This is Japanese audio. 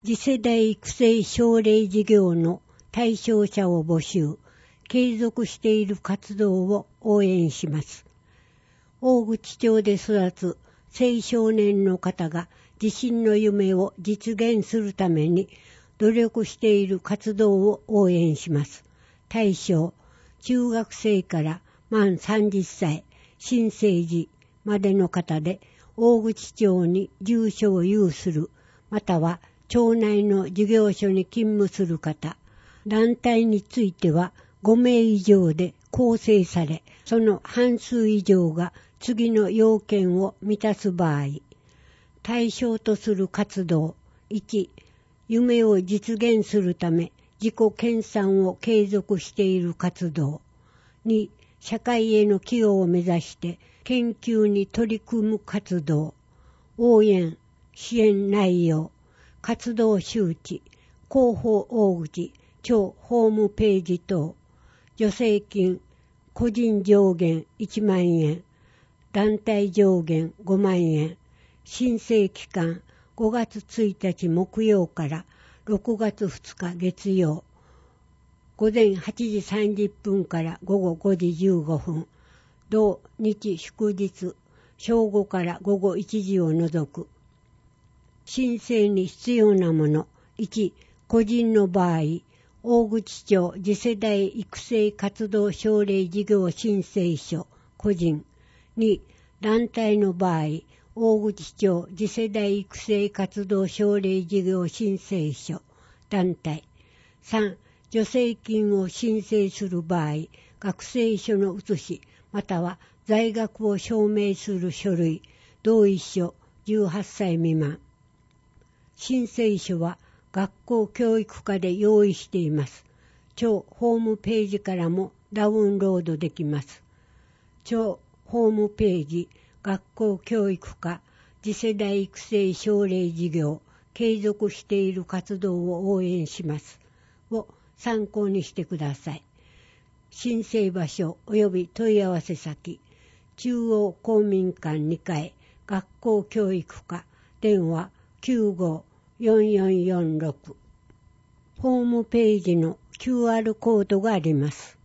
次世代育成奨励事業の対象者を募集、継続している活動を応援します。大口町で育つ青少年の方が自身の夢を実現するために努力している活動を応援します。対象、中学生から満30歳、新生児までの方で、大口町に住所を有する、または町内の事業所に勤務する方、団体については5名以上で構成され、その半数以上が次の要件を満たす場合、対象とする活動、1、夢を実現するため自己研鑽を継続している活動、2、社会への寄与を目指して研究に取り組む活動、応援、支援内容、活動周知、広報大口、町ホームページ等、助成金、個人上限1万円、団体上限5万円、申請期間5月1日木曜から6月2日月曜、午前8時30分から午後5時15分、同日祝日、正午から午後1時を除く。申請に必要なもの、1、個人の場合、大口町次世代育成活動奨励事業申請書、個人。2、団体の場合、大口町次世代育成活動奨励事業申請書、団体。3、助成金を申請する場合、学生証の写し、または在学を証明する書類、同意書、18歳未満。申請書は学校教育課で用意しています。町ホームページからもダウンロードできます。町ホームページ、学校教育課、次世代育成奨励事業、継続している活動を応援します。を参考にしてください。申請場所及び問い合わせ先、中央公民館2階、学校教育課、電話95-4446。ホームページの QR コードがあります。